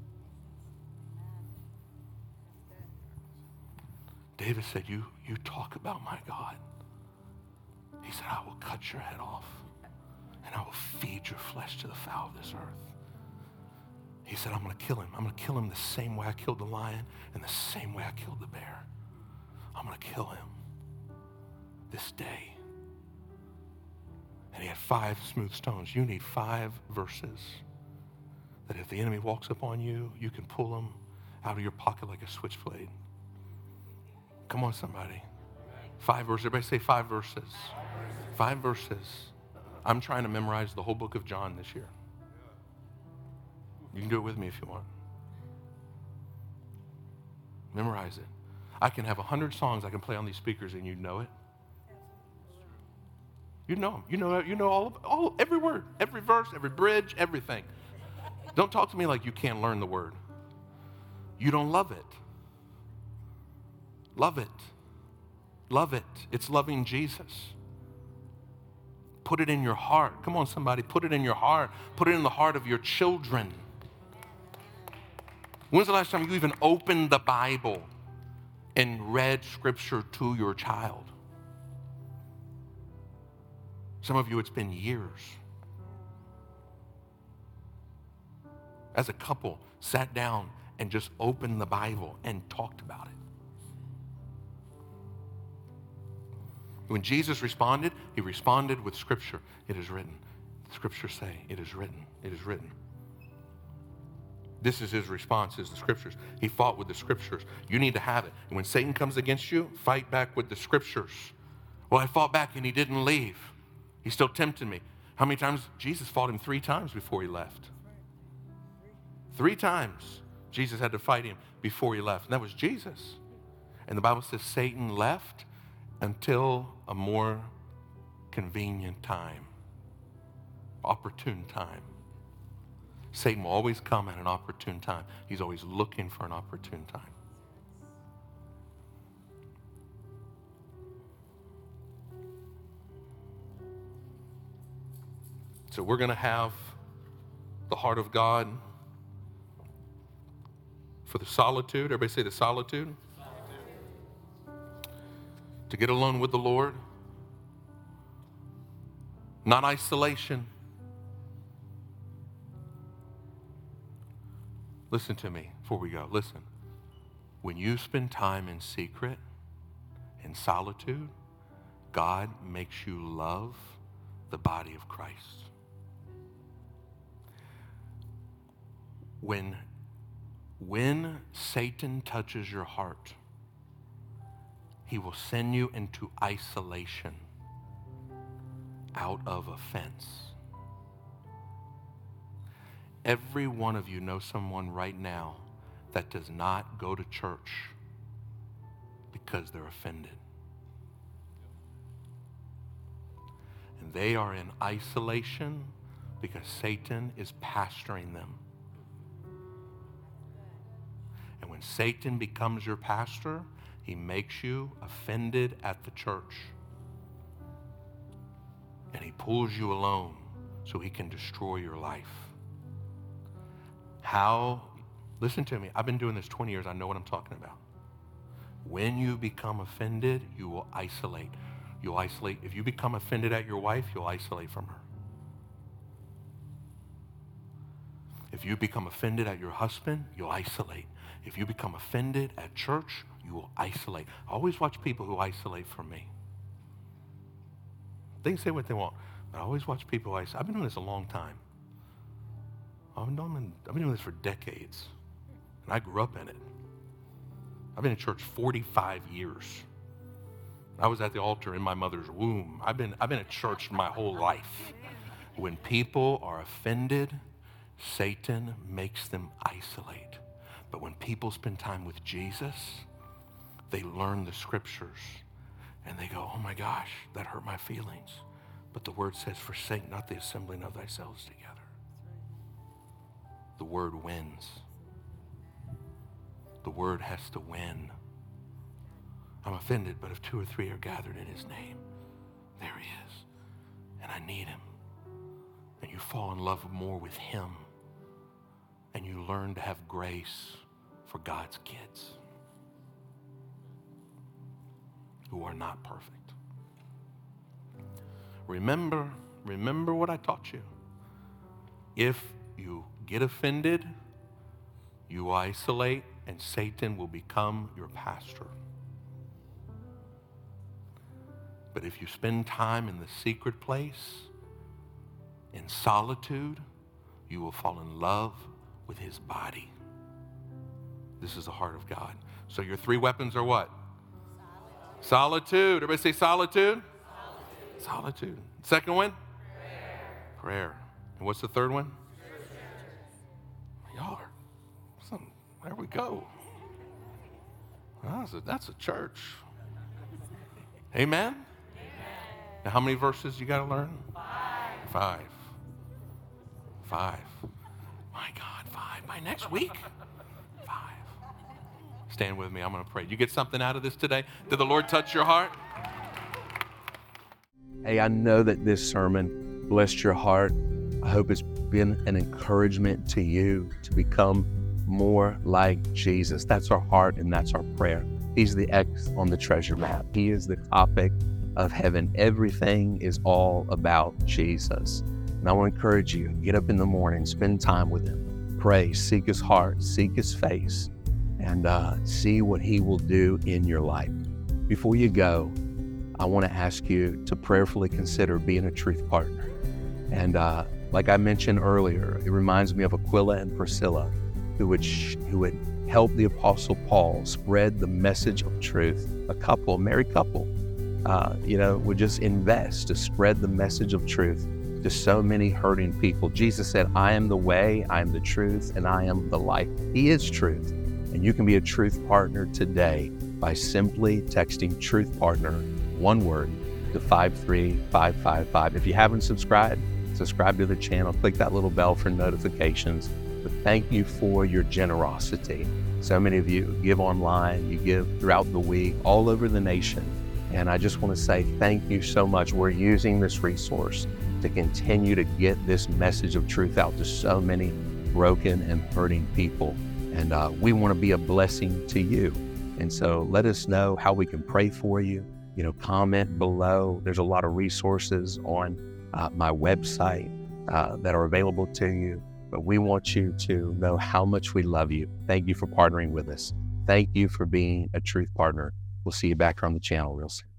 David said, you, you talk about my God. He said, I will cut your head off and I will feed your flesh to the fowl of this earth. He said, I'm going to kill him. I'm going to kill him the same way I killed the lion and the same way I killed the bear. I'm going to kill him this day. And he had five smooth stones. You need five verses that if the enemy walks up on you, you can pull them out of your pocket like a switchblade. Come on, somebody. Five verses. Everybody say five verses. Five verses. I'm trying to memorize the whole book of John this year. You can do it with me if you want. Memorize it. I can have a hundred songs I can play on these speakers and you know it. You know them. You know, you know all, of, all every word, every verse, every bridge, everything. Don't talk to me like you can't learn the word. You don't love it. Love it. Love it. It's loving Jesus. Put it in your heart. Come on, somebody. Put it in your heart. Put it in the heart of your children. When's the last time you even opened the Bible and read Scripture to your child? Some of you, it's been years. As a couple, sat down and just opened the Bible and talked about it. When Jesus responded, he responded with Scripture. It is written. The Scriptures say, it is written. It is written. This is his response, is the Scriptures. He fought with the Scriptures. You need to have it. And when Satan comes against you, fight back with the Scriptures. Well, I fought back and he didn't leave. He still tempted me. How many times? Jesus fought him three times before he left. Three times Jesus had to fight him before he left. And that was Jesus. And the Bible says Satan left until a more convenient time, opportune time. Satan will always come at an opportune time. He's always looking for an opportune time. So we're going to have the heart of God for the solitude. Everybody say the solitude. To get alone with the Lord. Not isolation. Listen to me before we go. Listen. When you spend time in secret, in solitude, God makes you love the body of Christ. When, when Satan touches your heart, he will send you into isolation out of offense. Every one of you know someone right now that does not go to church because they're offended. And they are in isolation because Satan is pastoring them. And when Satan becomes your pastor, he makes you offended at the church. And he pulls you alone so he can destroy your life. How, listen to me, I've been doing this twenty years, I know what I'm talking about. When you become offended, you will isolate. You'll isolate. If you become offended at your wife, you'll isolate from her. If you become offended at your husband, you'll isolate. If you become offended at church, you will isolate. I always watch people who isolate from me. They can say what they want, but I always watch people who isolate. I've been doing this a long time. I've been doing, I've been doing this for decades, and I grew up in it. I've been in church forty-five years. I was at the altar in my mother's womb. I've been, I've been at church my whole life. When people are offended, Satan makes them isolate. But when people spend time with Jesus, they learn the scriptures and they go, oh my gosh, that hurt my feelings. But the word says, forsake not the assembling of thyself together. The word wins. The word has to win. I'm offended, but if two or three are gathered in his name, there he is. And I need him. And you fall in love more with him. And you learn to have grace for God's kids who are not perfect. Remember, remember what I taught you. If you get offended, you isolate, and Satan will become your pastor. But if you spend time in the secret place, in solitude, you will fall in love with his body. This is the heart of God. So your three weapons are what? Solitude. Solitude. Everybody say solitude. Solitude. Solitude. Second one? Prayer. Prayer. And what's the third one? Y'all are, some, there we go. That's a, that's a church. Amen? Amen. Now how many verses you got to learn? Five. Five. Five. My God, five. By next week? Five. Stand with me. I'm going to pray. Did you get something out of this today? Did the Lord touch your heart? Hey, I know that this sermon blessed your heart. I hope it's been an encouragement to you to become more like Jesus. That's our heart and that's our prayer. He's the X on the treasure map. He is the topic of heaven. Everything is all about Jesus. And I want to encourage you, get up in the morning, spend time with him, pray, seek his heart, seek his face, and uh, see what he will do in your life. Before you go, I want to ask you to prayerfully consider being a truth partner. And uh, like I mentioned earlier, it reminds me of Aquila and Priscilla, who would, sh- who would help the Apostle Paul spread the message of truth. A couple, a married couple, uh, you know, would just invest to spread the message of truth to so many hurting people. Jesus said, I am the way, I am the truth, and I am the life. He is truth. And you can be a truth partner today by simply texting truth partner, one word, to five three five five five. If you haven't subscribed, subscribe to the channel, click that little bell for notifications. But thank you for your generosity. So many of you give online, you give throughout the week, all over the nation. And I just want to say thank you so much. We're using this resource to continue to get this message of truth out to so many broken and hurting people. And uh, we want to be a blessing to you. And so let us know how we can pray for you. You know, comment below. There's a lot of resources on uh, my website uh, that are available to you. But we want you to know how much we love you. Thank you for partnering with us. Thank you for being a truth partner. We'll see you back on the channel real soon.